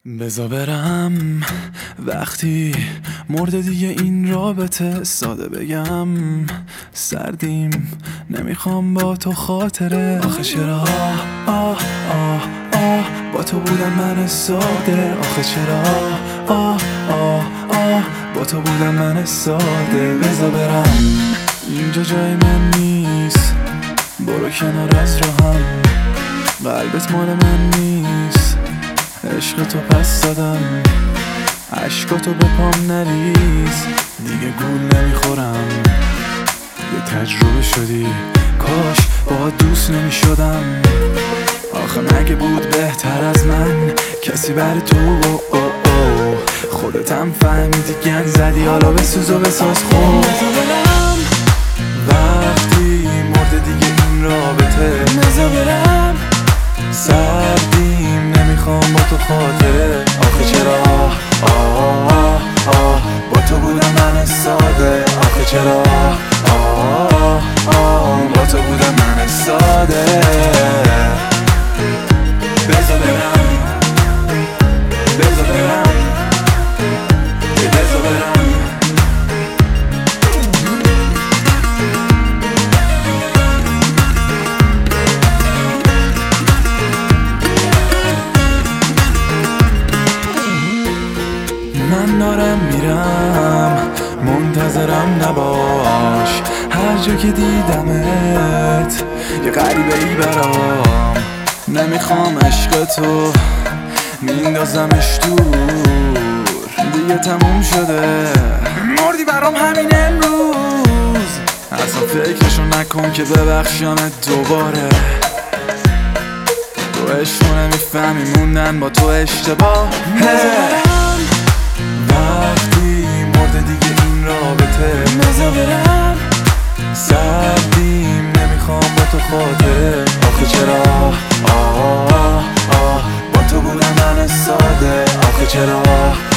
بزا برم وقتی مرده دیگه این رابطه، ساده بگم سردیم نمیخوام با تو خاطره. آخه چرا با تو بودم من ساده، آخه چرا با تو بودم من ساده. بزا برم اینجا جای من نیست، برو کنار از راهم، قلبت مال من نیست، عشق تو پس دادم، عشقاتو به پام نریز، دیگه گول نمیخورم، یه تجربه شدی، کاش با دوست نمیشدم. آخه مگه بود بهتر از من کسی بر تو؟ خودتم فهمیدی گند زدی، حالا بسوز و بساز خود. وقتی مرده دیگه این رابطه، بزا برم سردیم نمیخوام با تو خاطره. آخه چرا با تو بودم من ساده، آخه چرا با تو بودم من ساده. بزا برم بزا برم بزا برم. من دارم میرم منتظرم نباش، هر جا که دیدمت یه غریبه ای برام، نمیخوام عشق تو میندازمش دور، دیگه تموم شده مردی برام همین امروز. اصلا فکرشو نکن که ببخشمت دوباره، تو عشقو نمیفهمی موندن با تو اشتباه. وقتی مرده دیگه این رابطه، بزا برم سردیم نمیخوام با تو خاطره. آخه چرا با تو بودم من ساده، آخه چرا